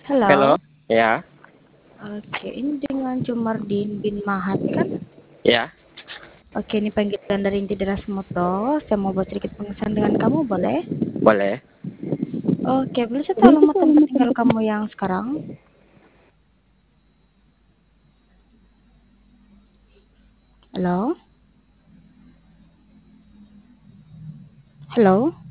Halo, Halo, ya, oke, ini dengan Jumardin bin Mahat kan? ya, Oke, ini panggilan dari Inti Deras Moto. Saya mau buat sedikit pengenalan dengan kamu, boleh? boleh. Oke, boleh saya tahu alamat tempat tinggal kamu yang sekarang? Halo? Halo?